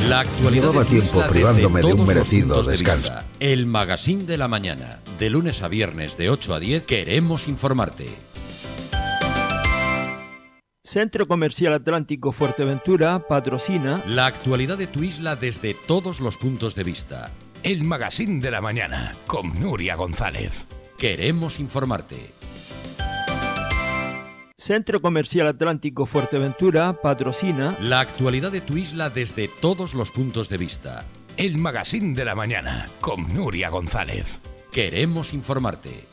La actualidad Llevaba de tiempo Tuisla privándome desde de un todos los merecido puntos de descanso. vista. El Magazine de la Mañana, de lunes a viernes de 8 a 10, queremos informarte. Centro Comercial Atlántico Fuerteventura patrocina La actualidad de tu isla desde todos los puntos de vista. El Magazine de la Mañana, con Nuria González. Queremos informarte. Centro Comercial Atlántico Fuerteventura patrocina La actualidad de tu isla desde todos los puntos de vista. El Magazine de la Mañana, con Nuria González. Queremos informarte.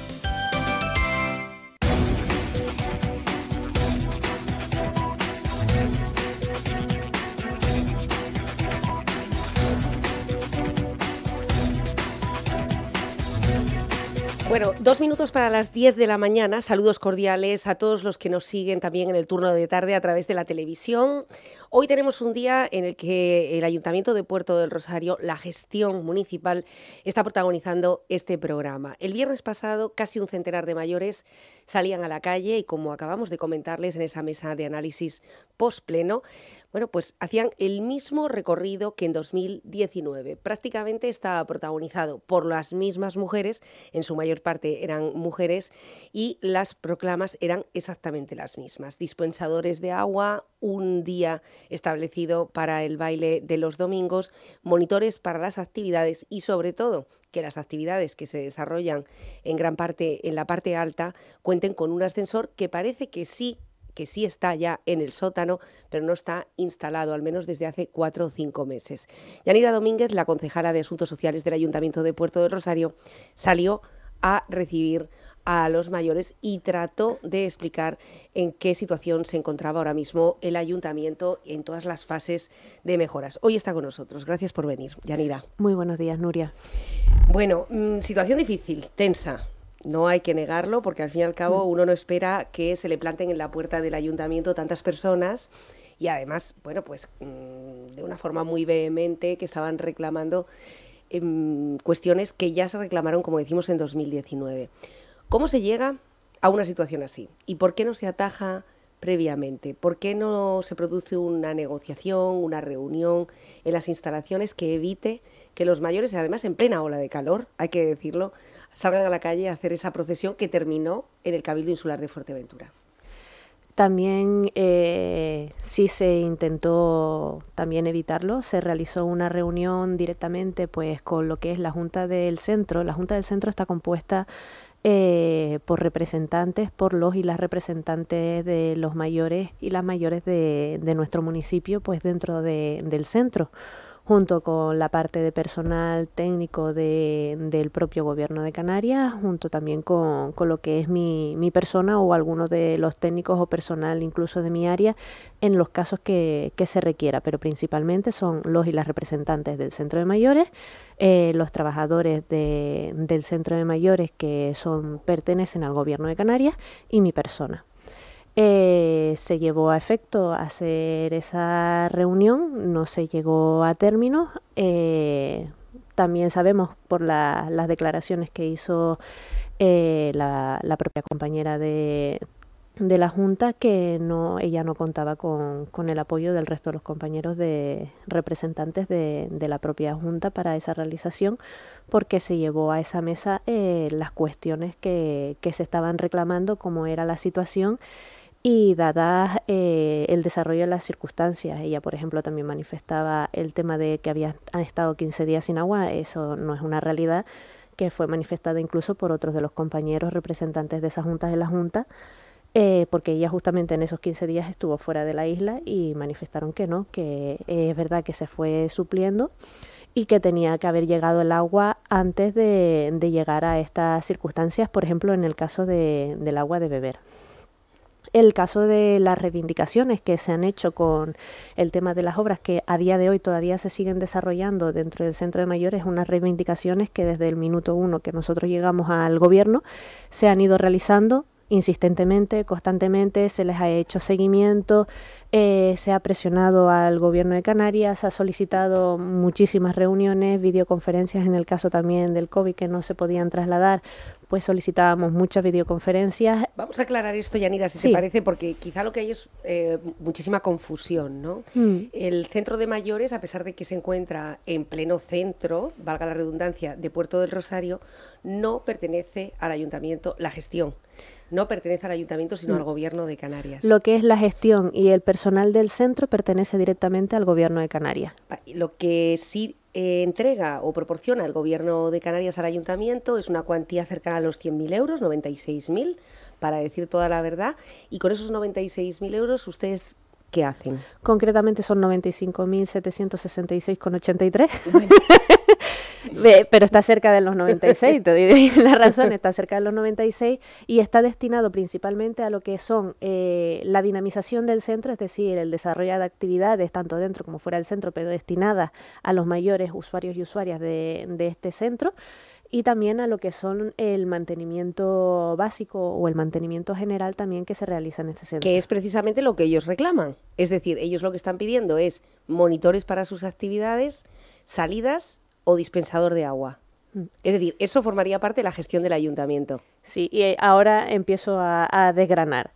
Bueno, 2 minutos para las 10 de la mañana. Saludos cordiales a todos los que nos siguen también en el turno de tarde a través de la televisión. Hoy tenemos un día en el que el Ayuntamiento de Puerto del Rosario, la gestión municipal, está protagonizando este programa. El viernes pasado, casi un centenar de mayores salían a la calle y, como acabamos de comentarles en esa mesa de análisis postpleno, bueno, pues hacían el mismo recorrido que en 2019. Prácticamente estaba protagonizado por las mismas mujeres, en su mayor parte eran mujeres, y las proclamas eran exactamente las mismas. Dispensadores de agua, un día establecido para el baile de los domingos, monitores para las actividades y, sobre todo, que las actividades que se desarrollan en gran parte en la parte alta cuenten con un ascensor que parece que sí está ya en el sótano, pero no está instalado, al menos desde hace 4 o 5 meses. Yanira Domínguez, la concejala de Asuntos Sociales del Ayuntamiento de Puerto del Rosario, salió a recibir a los mayores y trató de explicar en qué situación se encontraba ahora mismo el ayuntamiento en todas las fases de mejoras. Hoy está con nosotros. Gracias por venir, Yanira. Muy buenos días, Nuria. Bueno, situación difícil, tensa. No hay que negarlo, porque al fin y al cabo uno no espera que se le planten en la puerta del ayuntamiento tantas personas y además, bueno, pues de una forma muy vehemente, que estaban reclamando cuestiones que ya se reclamaron, como decimos, en 2019. ¿Cómo se llega a una situación así? ¿Y por qué no se ataja previamente? ¿Por qué no se produce una negociación, una reunión en las instalaciones que evite que los mayores, además en plena ola de calor, hay que decirlo, salgan a la calle a hacer esa procesión que terminó en el Cabildo Insular de Fuerteventura? También sí se intentó también evitarlo. Se realizó una reunión directamente pues con lo que es la Junta del Centro. La Junta del Centro está compuesta por representantes, por los y las representantes de los mayores y las mayores de nuestro municipio, pues dentro del centro, junto con la parte de personal técnico del propio Gobierno de Canarias, junto también con lo que es mi persona o algunos de los técnicos o personal incluso de mi área, en los casos que se requiera, pero principalmente son los y las representantes del centro de mayores, los trabajadores del centro de mayores que pertenecen al Gobierno de Canarias y mi persona. Se llevó a efecto hacer esa reunión, no se llegó a término. También sabemos por las declaraciones que hizo la propia compañera de la Junta que ella no contaba con el apoyo del resto de los compañeros de representantes de la propia Junta para esa realización, porque se llevó a esa mesa las cuestiones que se estaban reclamando, cómo era la situación. Y dadas el desarrollo de las circunstancias, ella, por ejemplo, también manifestaba el tema de que han estado 15 días sin agua. Eso no es una realidad, que fue manifestada incluso por otros de los compañeros representantes de esas juntas de la Junta, porque ella justamente en esos 15 días estuvo fuera de la isla y manifestaron que no, que es verdad que se fue supliendo y que tenía que haber llegado el agua antes de llegar a estas circunstancias, por ejemplo, en el caso del agua de beber. El caso de las reivindicaciones que se han hecho con el tema de las obras que a día de hoy todavía se siguen desarrollando dentro del centro de mayores, unas reivindicaciones que desde el minuto 1 que nosotros llegamos al gobierno se han ido realizando insistentemente, constantemente, se les ha hecho seguimiento, se ha presionado al Gobierno de Canarias, ha solicitado muchísimas reuniones, videoconferencias en el caso también del COVID que no se podían trasladar, pues solicitábamos muchas videoconferencias. Vamos a aclarar esto, Yanira, si te parece, porque quizá lo que hay es muchísima confusión, ¿no? El centro de mayores, a pesar de que se encuentra en pleno centro, valga la redundancia, de Puerto del Rosario, no pertenece al ayuntamiento, la gestión. No pertenece al ayuntamiento, sino al Gobierno de Canarias. Lo que es la gestión y el personal del centro pertenece directamente al Gobierno de Canarias. Lo que sí entrega o proporciona el Gobierno de Canarias al ayuntamiento es una cuantía cercana a los 100.000 euros, 96.000, para decir toda la verdad. Y con esos 96.000 euros, ¿ustedes qué hacen? Concretamente son 95.766,83. Bueno. Pero está cerca de los 96, te diré la razón, está cerca de los 96 y está destinado principalmente a lo que son la dinamización del centro, es decir, el desarrollo de actividades tanto dentro como fuera del centro, pero destinadas a los mayores usuarios y usuarias de este centro, y también a lo que son el mantenimiento básico o el mantenimiento general también que se realiza en este centro. Que es precisamente lo que ellos reclaman. Es decir, ellos lo que están pidiendo es monitores para sus actividades, salidas o dispensador de agua. Es decir, eso formaría parte de la gestión del ayuntamiento. Sí, y ahora empiezo a desgranar.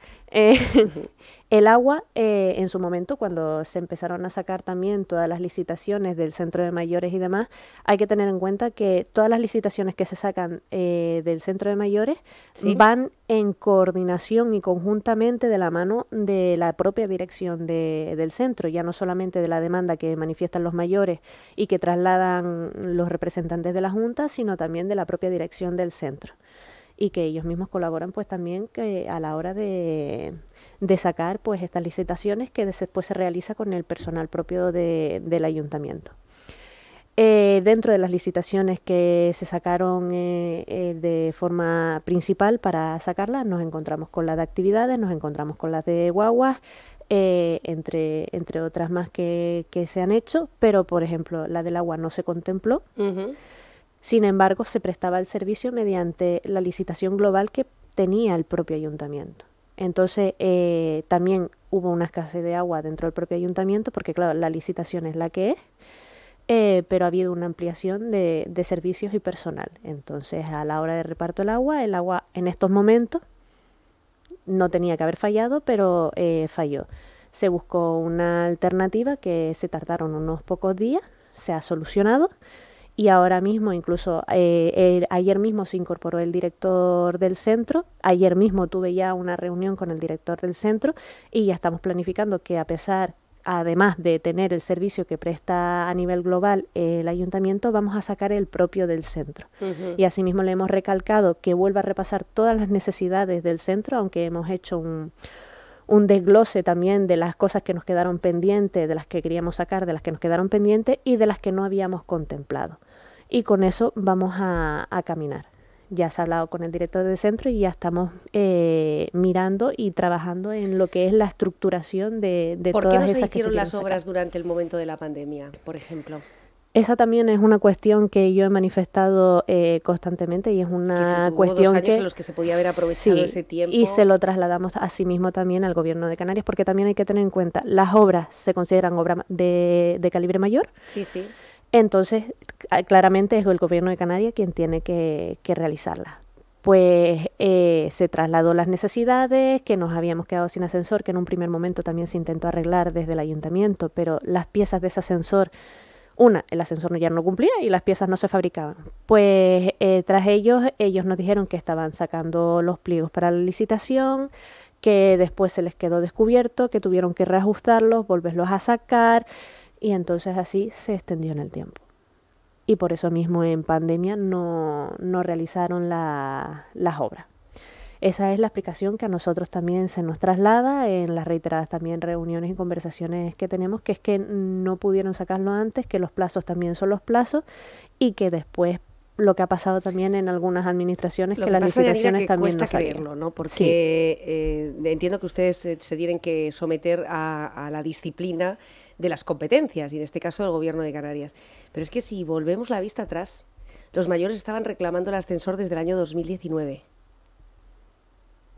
El agua, en su momento, cuando se empezaron a sacar también todas las licitaciones del centro de mayores y demás, hay que tener en cuenta que todas las licitaciones que se sacan del centro de mayores van en coordinación y conjuntamente de la mano de la propia dirección del centro, ya no solamente de la demanda que manifiestan los mayores y que trasladan los representantes de la Junta, sino también de la propia dirección del centro. Y que ellos mismos colaboran pues también que a la hora de sacar pues estas licitaciones que después se realiza con el personal propio del ayuntamiento. Dentro de las licitaciones que se sacaron de forma principal para sacarlas, nos encontramos con las de actividades, nos encontramos con las de guaguas, entre otras más que se han hecho, pero por ejemplo la del agua no se contempló. Sin embargo, se prestaba el servicio mediante la licitación global que tenía el propio ayuntamiento. Entonces, también hubo una escasez de agua dentro del propio ayuntamiento, porque claro, la licitación es la que es, pero ha habido una ampliación de servicios y personal. Entonces, a la hora de reparto del agua, el agua en estos momentos no tenía que haber fallado, pero falló. Se buscó una alternativa que se tardaron unos pocos días, se ha solucionado. Y ahora mismo, incluso ayer mismo se incorporó el director del centro, ayer mismo tuve ya una reunión con el director del centro y ya estamos planificando que además de tener el servicio que presta a nivel global el ayuntamiento, vamos a sacar el propio del centro. Y asimismo le hemos recalcado que vuelva a repasar todas las necesidades del centro, aunque hemos hecho un desglose también de las cosas que nos quedaron pendientes, de las que queríamos sacar, de las que nos quedaron pendientes y de las que no habíamos contemplado. Y con eso vamos a caminar. Ya se ha hablado con el director del centro y ya estamos mirando y trabajando en lo que es la estructuración de todas esas que se ¿Por qué no se hicieron las obras durante el momento de la pandemia, por ejemplo? Esa también es una cuestión que yo he manifestado constantemente y es una cuestión 2 años en los que se podía haber aprovechado ese tiempo. Y se lo trasladamos asimismo también al Gobierno de Canarias, porque también hay que tener en cuenta, las obras se consideran obras de calibre mayor. Sí, sí. Entonces, claramente es el Gobierno de Canarias quien tiene que realizarlas. Pues se trasladó las necesidades, que nos habíamos quedado sin ascensor, que en un primer momento también se intentó arreglar desde el ayuntamiento, pero las piezas de ese ascensor, el ascensor ya no cumplía y las piezas no se fabricaban. Pues tras ellos nos dijeron que estaban sacando los pliegos para la licitación, que después se les quedó descubierto, que tuvieron que reajustarlos, volverlos a sacar, y entonces así se extendió en el tiempo. Y por eso mismo en pandemia no realizaron las obras. Esa es la explicación que a nosotros también se nos traslada en las reiteradas también reuniones y conversaciones que tenemos, que es que no pudieron sacarlo antes, que los plazos también son los plazos y que después lo que ha pasado también en algunas administraciones, que las licitaciones también no salieron. Cuesta creerlo, ¿no? Porque entiendo que ustedes se tienen que someter a la disciplina de las competencias, y en este caso del Gobierno de Canarias. Pero es que si volvemos la vista atrás, los mayores estaban reclamando el ascensor desde el año 2019.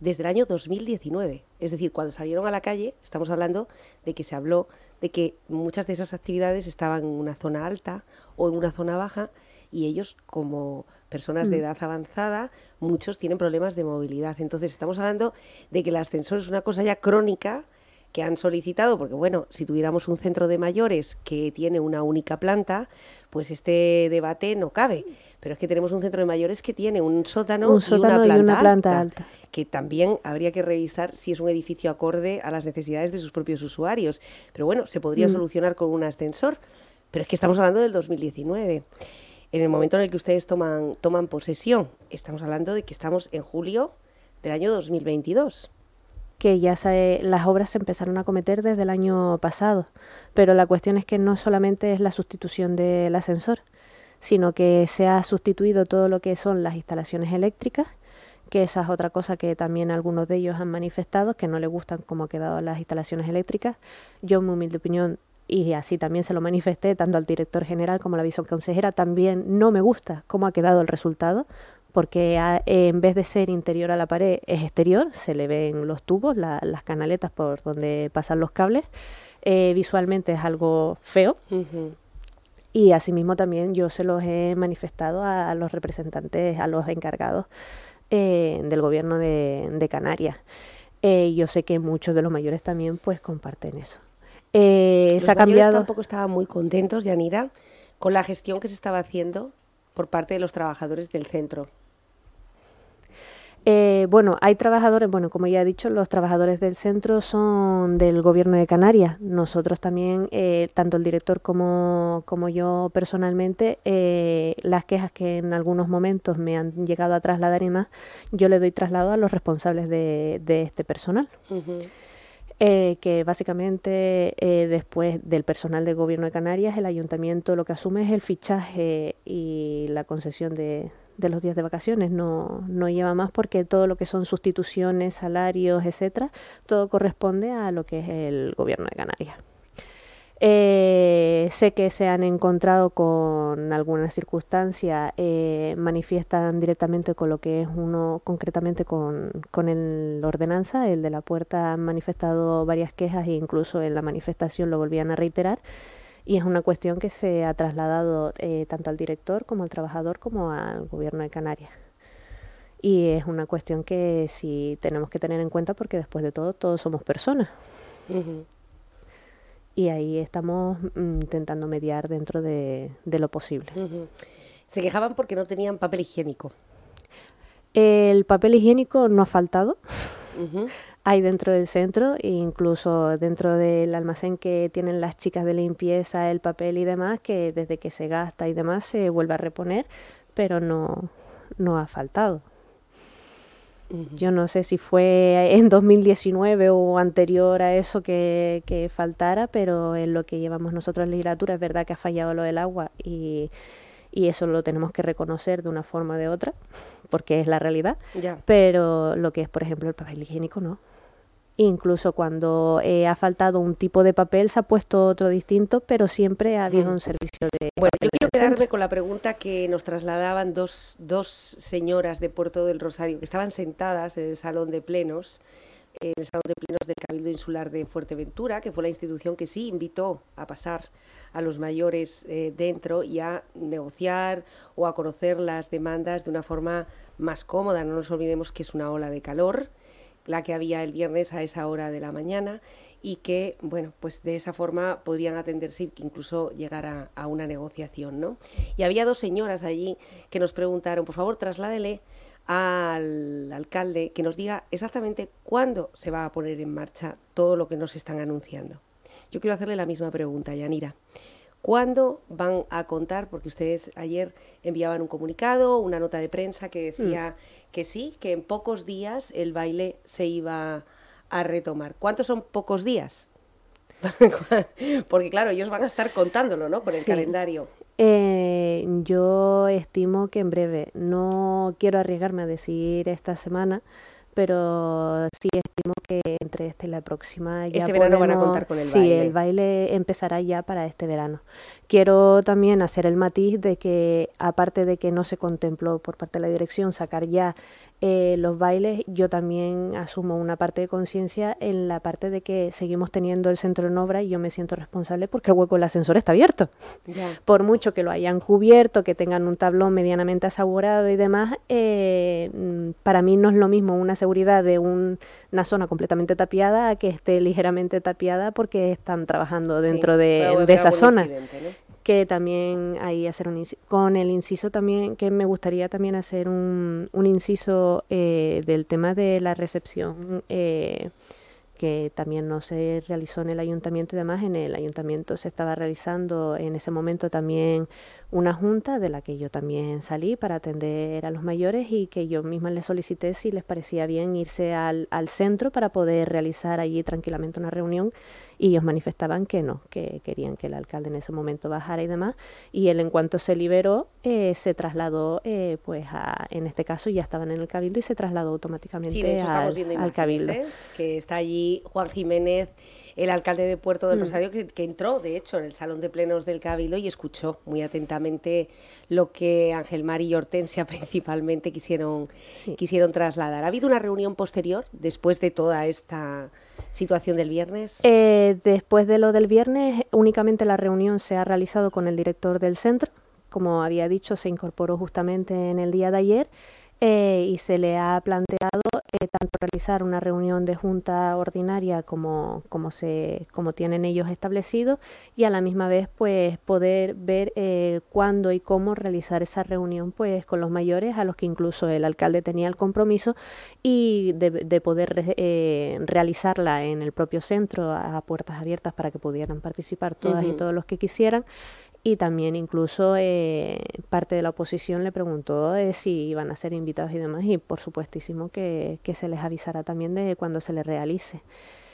desde el año 2019. Es decir, cuando salieron a la calle, estamos hablando de que se habló de que muchas de esas actividades estaban en una zona alta o en una zona baja, y ellos, como personas de edad avanzada, muchos tienen problemas de movilidad. Entonces estamos hablando de que el ascensor es una cosa ya crónica que han solicitado, porque bueno, si tuviéramos un centro de mayores que tiene una única planta, pues este debate no cabe. Pero es que tenemos un centro de mayores que tiene un sótano y una planta alta, que también habría que revisar si es un edificio acorde a las necesidades de sus propios usuarios. Pero bueno, se podría solucionar con un ascensor, pero es que estamos hablando del 2019. En el momento en el que ustedes toman posesión, estamos hablando de que estamos en julio del año 2022. Que ya las obras se empezaron a cometer desde el año pasado, pero la cuestión es que no solamente es la sustitución del ascensor, sino que se ha sustituido todo lo que son las instalaciones eléctricas, que esa es otra cosa que también algunos de ellos han manifestado, que no les gustan cómo han quedado las instalaciones eléctricas. Yo, en mi humilde opinión, y así también se lo manifesté tanto al director general como a la viceconsejera, también no me gusta cómo ha quedado el resultado, porque en vez de ser interior a la pared es exterior, se le ven los tubos, las canaletas por donde pasan los cables. Visualmente es algo feo. Y asimismo también yo se los he manifestado a los representantes, a los encargados del gobierno de Canarias. Yo sé que muchos de los mayores también pues comparten eso. Los mayores tampoco estaban muy contentos, Yanira, con la gestión que se estaba haciendo por parte de los trabajadores del centro. Bueno, hay trabajadores, como ya he dicho, los trabajadores del centro son del gobierno de Canarias. Nosotros también, tanto el director como yo personalmente, las quejas que en algunos momentos me han llegado a trasladar y más, yo le doy traslado a los responsables de este personal. Que básicamente después del personal del gobierno de Canarias, el ayuntamiento lo que asume es el fichaje y la concesión de los días de vacaciones, no lleva más, porque todo lo que son sustituciones, salarios, etcétera, todo corresponde a lo que es el gobierno de Canarias. Sé que se han encontrado con algunas circunstancias, manifiestan directamente con lo que es uno, concretamente con el ordenanza, el de la puerta, han manifestado varias quejas e incluso en la manifestación lo volvían a reiterar, y es una cuestión que se ha trasladado tanto al director como al trabajador como al gobierno de Canarias. Y es una cuestión que sí tenemos que tener en cuenta, porque después de todo, todos somos personas. Y ahí estamos intentando mediar dentro de lo posible. Se quejaban porque no tenían papel higiénico. El papel higiénico no ha faltado. Hay dentro del centro, e incluso dentro del almacén que tienen las chicas de limpieza, el papel y demás, que desde que se gasta y demás se vuelve a reponer, pero no ha faltado. Yo no sé si fue en 2019 o anterior a eso que faltara, pero en lo que llevamos nosotros en legislatura es verdad que ha fallado lo del agua, y eso lo tenemos que reconocer de una forma o de otra, porque es la realidad. Pero lo que es, por ejemplo, el papel higiénico, no. Incluso cuando ha faltado un tipo de papel se ha puesto otro distinto, pero siempre ha habido un servicio de... Bueno, yo quiero quedarme con la pregunta que nos trasladaban dos señoras de Puerto del Rosario, que estaban sentadas en el salón de plenos, del Cabildo Insular de Fuerteventura, que fue la institución que sí invitó a pasar a los mayores dentro y a negociar o a conocer las demandas de una forma más cómoda. No nos olvidemos que es una ola de calor la que había el viernes a esa hora de la mañana, y que, bueno, pues de esa forma podrían atenderse y incluso llegar a una negociación, ¿no? Y había dos señoras allí que nos preguntaron, por favor, trasládele al alcalde que nos diga exactamente cuándo se va a poner en marcha todo lo que nos están anunciando. Yo quiero hacerle la misma pregunta, Yanira. ¿Cuándo van a contar? Porque ustedes ayer enviaban un comunicado, una nota de prensa que decía que sí, que en pocos días el baile se iba a retomar. ¿Cuántos son pocos días? Porque claro, ellos van a estar contándolo, ¿no? Por el calendario. Yo estimo que en breve. No quiero arriesgarme a decir esta semana, pero sí estimo que entre esta y la próxima ya este verano van a contar con el baile. Sí, el baile empezará ya para este verano. Quiero también hacer el matiz de que, aparte de que no se contempló por parte de la dirección sacar ya los bailes, yo también asumo una parte de conciencia en la parte de que seguimos teniendo el centro en obra y yo me siento responsable porque el hueco del ascensor está abierto. Ya. Por mucho que lo hayan cubierto, que tengan un tablón medianamente asegurado y demás, para mí no es lo mismo una seguridad de una zona completamente tapiada a que esté ligeramente tapiada porque están trabajando dentro de esa zona. Incidente, ¿no? Que también ahí hacer con el inciso también, que me gustaría también hacer un inciso del tema de la recepción, que también no se realizó en el ayuntamiento y demás. En el ayuntamiento se estaba realizando en ese momento también una junta de la que yo también salí para atender a los mayores y que yo misma les solicité si les parecía bien irse al centro para poder realizar allí tranquilamente una reunión, y ellos manifestaban que no, que querían que el alcalde en ese momento bajara y demás, y él en cuanto se liberó se trasladó, pues en este caso ya estaban en el Cabildo y se trasladó automáticamente Sí, de hecho estamos viendo al imágenes, Cabildo. Que está allí Juan Jiménez, el alcalde de Puerto del Rosario, que entró, de hecho, en el Salón de Plenos del Cabildo y escuchó muy atentamente lo que Ángel Mar y Hortensia principalmente quisieron trasladar. ¿Ha habido una reunión posterior después de toda esta situación del viernes? Después de lo del viernes, únicamente la reunión se ha realizado con el director del centro. Como había dicho, se incorporó justamente en el día de ayer y se le ha planteado tanto realizar una reunión de junta ordinaria como tienen ellos establecido, y a la misma vez pues poder ver cuándo y cómo realizar esa reunión pues con los mayores, a los que incluso el alcalde tenía el compromiso y de poder realizarla en el propio centro a puertas abiertas para que pudieran participar todas y todos los que quisieran. Y también incluso parte de la oposición le preguntó si iban a ser invitados y demás, y por supuestísimo que se les avisará también de cuando se les realice.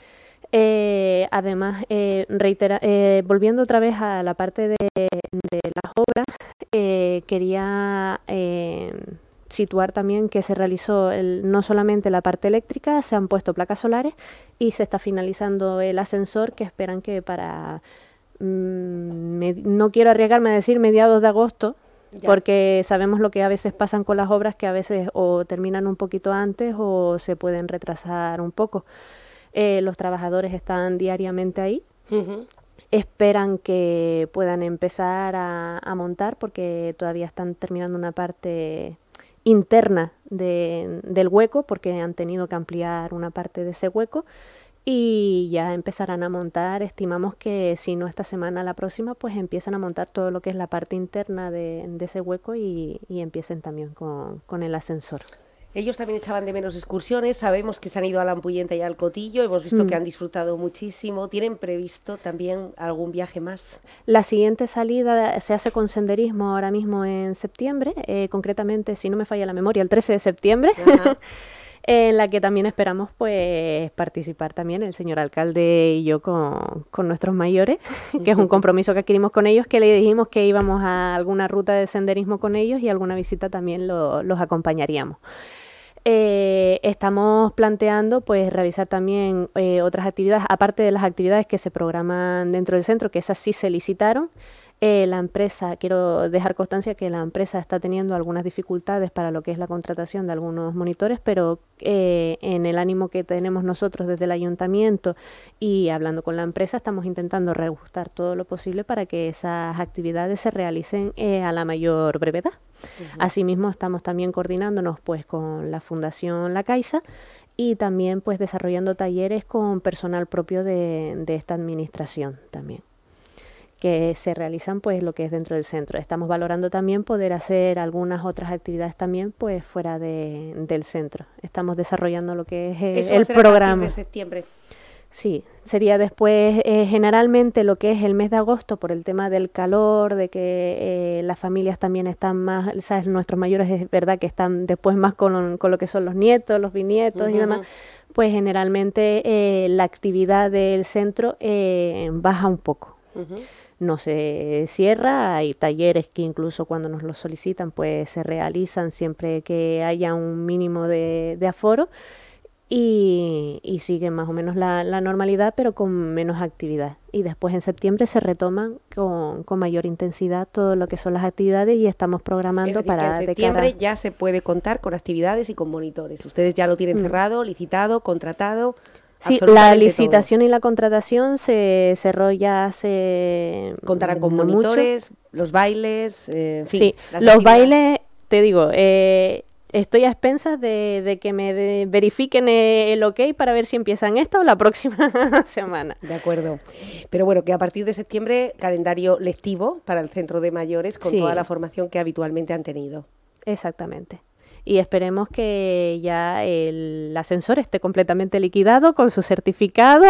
Además, volviendo otra vez a la parte de las obras, quería situar también que se realizó no solamente la parte eléctrica, se han puesto placas solares y se está finalizando el ascensor, que esperan que para... no quiero arriesgarme a decir mediados de agosto, porque sabemos lo que a veces pasan con las obras, que a veces o terminan un poquito antes o se pueden retrasar un poco. Los trabajadores están diariamente ahí. Esperan que puedan empezar a montar, porque todavía están terminando una parte interna del hueco, porque han tenido que ampliar una parte de ese hueco. Y ya empezarán a montar, estimamos que si no esta semana, la próxima, pues empiezan a montar todo lo que es la parte interna de ese hueco y empiecen también con el ascensor. Ellos también echaban de menos excursiones, sabemos que se han ido a la Ampuyenta y al Cotillo, hemos visto que han disfrutado muchísimo. ¿Tienen previsto también algún viaje más? La siguiente salida se hace con senderismo ahora mismo en septiembre, concretamente, si no me falla la memoria, el 13 de septiembre. En la que también esperamos pues participar también el señor alcalde y yo con nuestros mayores, que es un compromiso que adquirimos con ellos, que le dijimos que íbamos a alguna ruta de senderismo con ellos y alguna visita también los acompañaríamos. Estamos planteando pues realizar también otras actividades, aparte de las actividades que se programan dentro del centro, que esas sí se licitaron. La empresa, quiero dejar constancia que la empresa está teniendo algunas dificultades para lo que es la contratación de algunos monitores, pero en el ánimo que tenemos nosotros desde el ayuntamiento y hablando con la empresa, estamos intentando reajustar todo lo posible para que esas actividades se realicen a la mayor brevedad. Asimismo, estamos también coordinándonos pues con la Fundación La Caixa y también pues desarrollando talleres con personal propio de esta administración también, que se realizan pues lo que es dentro del centro. Estamos valorando también poder hacer algunas otras actividades también pues fuera del centro. Estamos desarrollando lo que es el programa. A partir de septiembre. Sí, sería después generalmente lo que es el mes de agosto, por el tema del calor, de que las familias también están más, ¿sabes? Nuestros mayores es verdad que están después más con lo que son los nietos, los bisnietos y demás. Pues generalmente la actividad del centro baja un poco. No se cierra, hay talleres que incluso cuando nos los solicitan pues se realizan siempre que haya un mínimo de aforo, y sigue más o menos la normalidad, pero con menos actividad. Y después en septiembre se retoman con mayor intensidad todo lo que son las actividades y estamos programando es decir, para... que en septiembre ya se puede contar con actividades y con monitores. Ustedes ya lo tienen cerrado, licitado, contratado. Sí, la licitación todo. Y la contratación se cerró ya hace... Contarán con monitores, mucho. Los bailes, en fin. Sí, los bailes, te digo... estoy a expensas de que me verifiquen el ok para ver si empiezan esta o la próxima semana. De acuerdo. Pero bueno, que a partir de septiembre, calendario lectivo para el centro de mayores con toda la formación que habitualmente han tenido. Exactamente. Y esperemos que ya el ascensor esté completamente liquidado con su certificado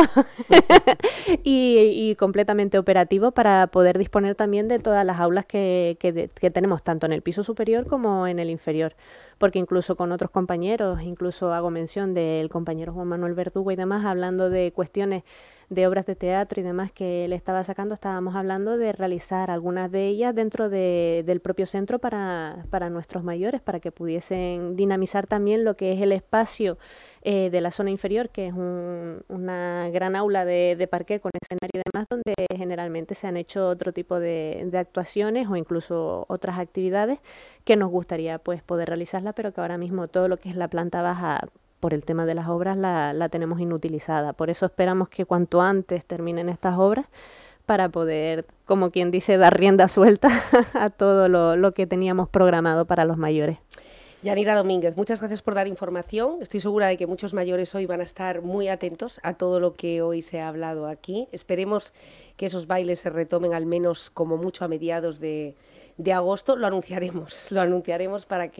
y completamente operativo para poder disponer también de todas las aulas que tenemos, tanto en el piso superior como en el inferior. Porque incluso con otros compañeros, incluso hago mención del compañero Juan Manuel Verdugo y demás, hablando de cuestiones de obras de teatro y demás que él estaba sacando, estábamos hablando de realizar algunas de ellas dentro del propio centro para nuestros mayores, para que pudiesen dinamizar también lo que es el espacio de la zona inferior, que es una gran aula de parqué con escenario y demás, donde generalmente se han hecho otro tipo de actuaciones o incluso otras actividades que nos gustaría pues poder realizarla, pero que ahora mismo todo lo que es la planta baja, por el tema de las obras, la tenemos inutilizada. Por eso esperamos que cuanto antes terminen estas obras para poder, como quien dice, dar rienda suelta a todo lo que teníamos programado para los mayores. Yanira Domínguez, muchas gracias por dar información. Estoy segura de que muchos mayores hoy van a estar muy atentos a todo lo que hoy se ha hablado aquí. Esperemos que esos bailes se retomen al menos como mucho a mediados de agosto. Lo anunciaremos para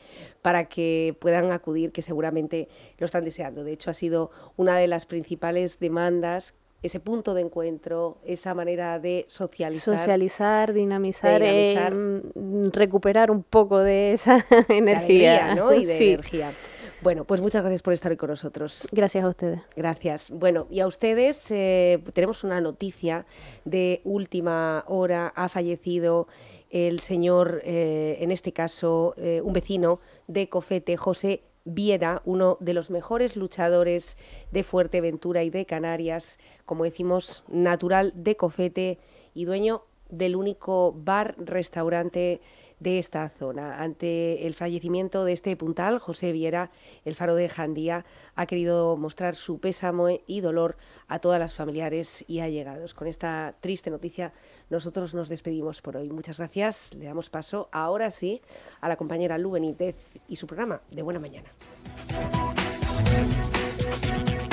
que puedan acudir, que seguramente lo están deseando. De hecho, ha sido una de las principales demandas, ese punto de encuentro, esa manera de socializar, dinamizar. Recuperar un poco de esa energía, alegría, ¿no? Y de energía. Bueno, pues muchas gracias por estar hoy con nosotros. Gracias a ustedes. Gracias. Bueno, y a ustedes tenemos una noticia de última hora. Ha fallecido el señor, en este caso, un vecino de Cofete, José Viera, uno de los mejores luchadores de Fuerteventura y de Canarias, como decimos, natural de Cofete y dueño del único bar-restaurante de esta zona. Ante el fallecimiento de este puntal, José Viera, el Faro de Jandía ha querido mostrar su pésame y dolor a todas las familiares y allegados. Con esta triste noticia nosotros nos despedimos por hoy. Muchas gracias. Le damos paso ahora sí a la compañera Lu Benítez y su programa de Buena Mañana.